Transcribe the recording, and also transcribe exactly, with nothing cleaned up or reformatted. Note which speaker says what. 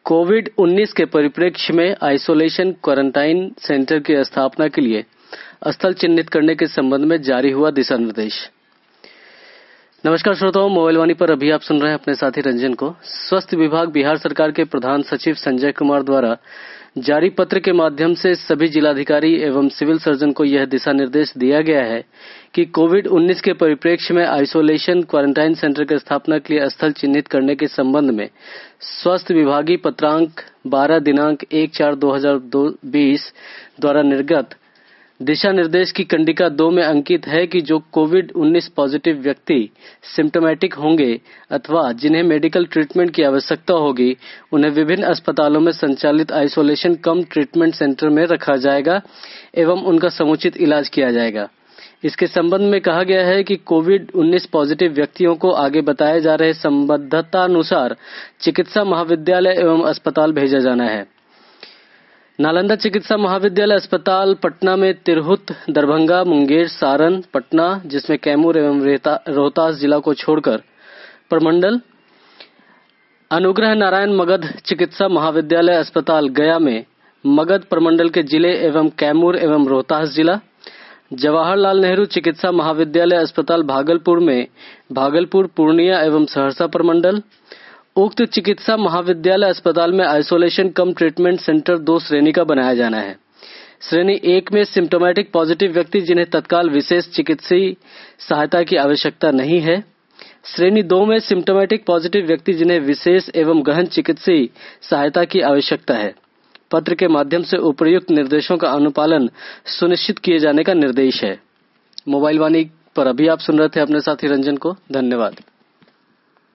Speaker 1: Covid उन्नीस के परिप्रेक्ष्य में आइसोलेशन क्वारंटाइन सेंटर की स्थापना के लिए स्थल चिन्हित करने के संबंध में जारी हुआ दिशा निर्देश। नमस्कार श्रोताओं, मोबाइल वाणी पर अभी आप सुन रहे हैं अपने साथी रंजन को। स्वास्थ्य विभाग बिहार सरकार के प्रधान सचिव संजय कुमार द्वारा जारी पत्र के माध्यम से सभी जिलाधिकारी एवं सिविल सर्जन को यह दिशा निर्देश दिया गया है कि कोविड उन्नीस के परिप्रेक्ष्य में आइसोलेशन क्वारंटाइन सेंटर की स्थापना के लिए स्थल चिन्हित करने के संबंध में स्वास्थ्य विभागीय पत्रांक बारह दिनांक एक चार दो हजार बीस द्वारा निर्गत दिशा निर्देश की कंडिका दो में अंकित है कि जो कोविड उन्नीस पॉजिटिव व्यक्ति सिम्टोमेटिक होंगे अथवा जिन्हें मेडिकल ट्रीटमेंट की आवश्यकता होगी, उन्हें विभिन्न अस्पतालों में संचालित आइसोलेशन कम ट्रीटमेंट सेंटर में रखा जाएगा एवं उनका समुचित इलाज किया जाएगा। इसके संबंध में कहा गया है कि कोविड उन्नीस पॉजिटिव व्यक्तियों को आगे बताए जा रहे संबद्धतानुसार चिकित्सा महाविद्यालय एवं अस्पताल भेजा जाना है। नालंदा चिकित्सा महाविद्यालय अस्पताल पटना में तिरहुत, दरभंगा, मुंगेर, सारण, पटना जिसमें कैमूर एवं रोहतास जिला को छोड़कर प्रमंडल, अनुग्रह नारायण मगध चिकित्सा महाविद्यालय अस्पताल गया में मगध प्रमंडल के जिले एवं कैमूर एवं रोहतास जिला, जवाहरलाल नेहरू चिकित्सा महाविद्यालय अस्पताल भागलपुर में भागलपुर, पूर्णिया एवं सहरसा प्रमंडल। उक्त चिकित्सा महाविद्यालय अस्पताल में आइसोलेशन कम ट्रीटमेंट सेंटर दो श्रेणी का बनाया जाना है। श्रेणी एक में सिम्टोमेटिक पॉजिटिव व्यक्ति जिन्हें तत्काल विशेष चिकित्सीय सहायता की आवश्यकता नहीं है। श्रेणी दो में सिम्टोमेटिक पॉजिटिव व्यक्ति जिन्हें विशेष एवं गहन चिकित्सीय सहायता की आवश्यकता है। पत्र के माध्यम से उपर्युक्त निर्देशों का अनुपालन सुनिश्चित किए जाने का निर्देश है। मोबाइल वाणी पर अभी आप सुन रहे थे अपने साथी रंजन को। धन्यवाद।